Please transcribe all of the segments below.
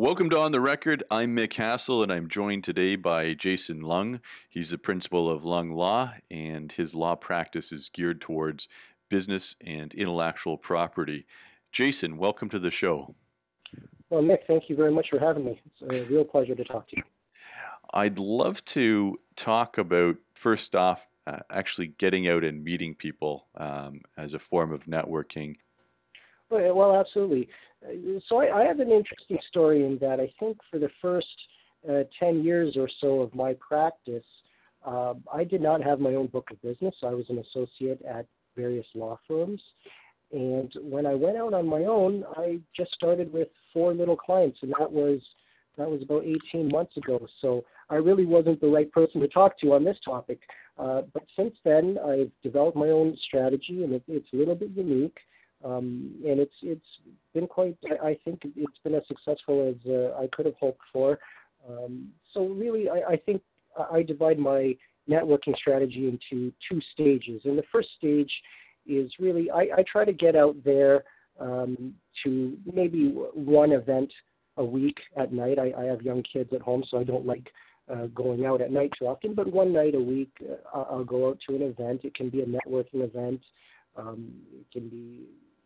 Welcome to On the Record. I'm Mick Hassel, and I'm joined today by Jason Lung. He's the principal of Lung Law, and his law practice is geared towards business and intellectual property. Jason, welcome to the show. Well, Mick, thank you very much for having me. It's a real pleasure to talk to you. I'd love to talk about, first off, actually getting out and meeting people as a form of networking. Well, absolutely. So I have an interesting story in that I think for the first 10 years or so of my practice, I did not have my own book of business. I was an associate at various law firms. And when I went out on my own, I just started with 4 little clients, and that was about 18 months ago. So I really wasn't the right person to talk to on this topic. But since then, I've developed my own strategy, and it's a little bit unique. And it's been quite, I think it's been as successful as I could have hoped for. So really, I think I divide my networking strategy into 2 stages. And the first stage is really, I try to get out there to maybe one event a week at night. I have young kids at home, so I don't like going out at night too often, but one night a week I'll go out to an event. It can be a networking event. It can be,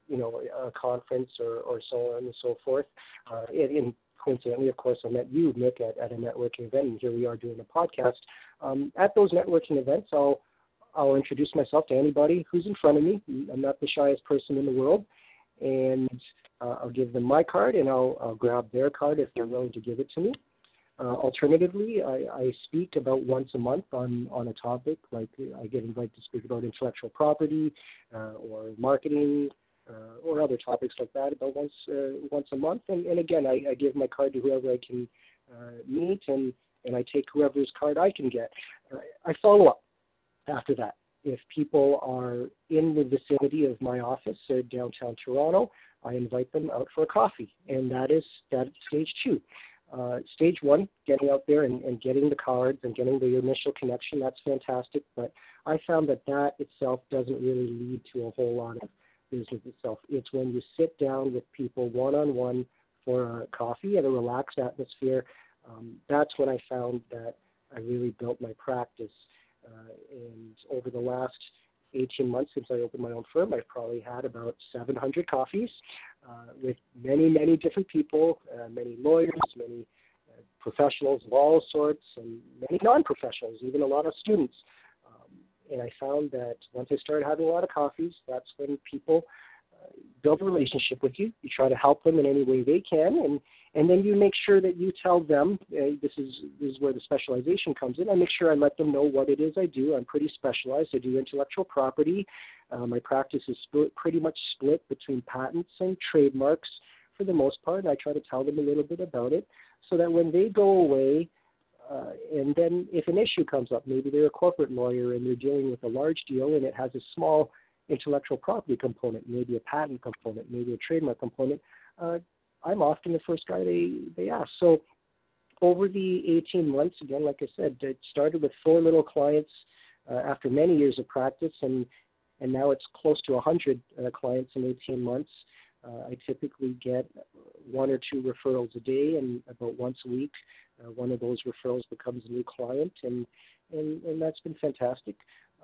a conference or so on and so forth. And coincidentally, of course, I met you, Nick, at a networking event, and here we are doing a podcast. At those networking events, I'll introduce myself to anybody who's in front of me. I'm not the shyest person in the world, and I'll give them my card, and I'll grab their card if they're willing to give it to me. Alternatively, I speak about once a month on a topic, like I get invited to speak about intellectual property or marketing or other topics like that about once a month. And again, I give my card to whoever I can meet, and I take whoever's card I can get. I follow up after that. If people are in the vicinity of my office downtown Toronto, I invite them out for a coffee, and that's stage 2. Stage 1, getting out there and getting the cards and getting the initial connection, that's fantastic, but I found that itself doesn't really lead to a whole lot of business itself. It's when you sit down with people one-on-one for a coffee at a relaxed atmosphere, that's when I found that I really built my practice. And over the last 18 months since I opened my own firm, I've probably had about 700 coffees with many, many different people, many lawyers, many professionals of all sorts, and many non-professionals, even a lot of students. And I found that once I started having a lot of coffees, that's when people build a relationship with you. You try to help them in any way they can, and then you make sure that you tell them, this is where the specialization comes in. I make sure I let them know what it is I do. I'm pretty specialized. I do intellectual property. My practice is pretty much split between patents and trademarks for the most part, and I try to tell them a little bit about it so that when they go away, and then if an issue comes up, maybe they're a corporate lawyer and they're dealing with a large deal and it has a small intellectual property component, maybe a patent component, maybe a trademark component, I'm often the first guy they ask. So over the 18 months, again, like I said, it started with 4 little clients after many years of practice, and now it's close to 100 clients in 18 months. I typically get 1 or 2 referrals a day, and about once a week, one of those referrals becomes a new client, and that's been fantastic.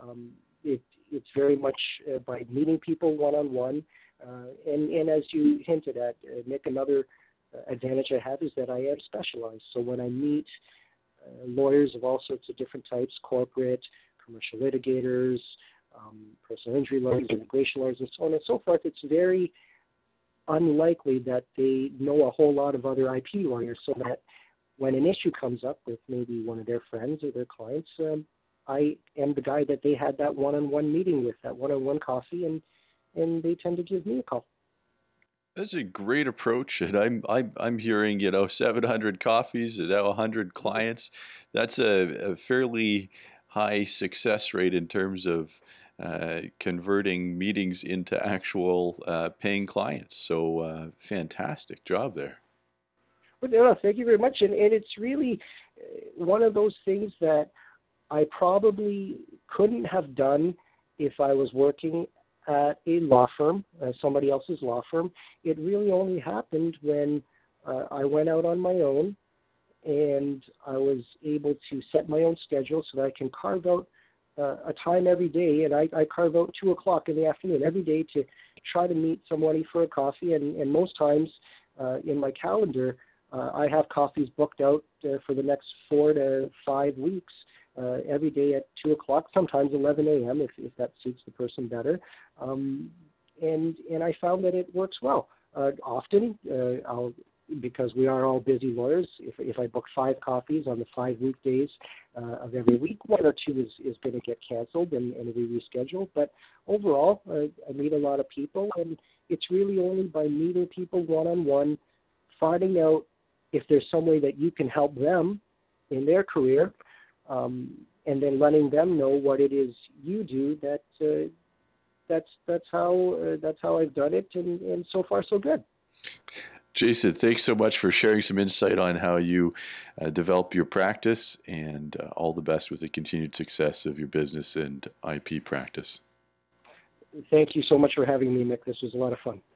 It's very much by meeting people one-on-one, and as you hinted at, Nick, another advantage I have is that I am specialized. So when I meet lawyers of all sorts of different types, corporate, commercial litigators, personal injury lawyers, immigration lawyers, and so on and so forth, it's very unlikely that they know a whole lot of other IP lawyers, so that when an issue comes up with maybe one of their friends or their clients, I am the guy that they had that one-on-one meeting with, that one-on-one coffee, and they tend to give me a call. That's a great approach, and I'm hearing 700 coffees and now 100 clients. That's a fairly high success rate in terms of converting meetings into actual paying clients. So fantastic job there. Well, no, thank you very much, and it's really one of those things that I probably couldn't have done if I was working at a law firm, somebody else's law firm. It really only happened when I went out on my own, and I was able to set my own schedule so that I can carve out a time every day, and I carve out 2 o'clock in the afternoon every day to try to meet somebody for a coffee, and most times in my calendar, I have coffees booked out for the next 4 to 5 weeks. Every day at 2 o'clock, sometimes 11 a.m. If that suits the person better, and I found that it works well. Often, I'll because we are all busy lawyers. If I book 5 coffees on the 5 weekdays of every week, 1 or 2 is going to get canceled and we reschedule. But overall, I meet a lot of people, and it's really only by meeting people one-on-one, finding out if there's some way that you can help them in their career, and then letting them know what it is you do. That's how I've done it, and so far so good. Jason, thanks so much for sharing some insight on how you develop your practice, and all the best with the continued success of your business and IP practice. Thank you so much for having me, Mick. This was a lot of fun.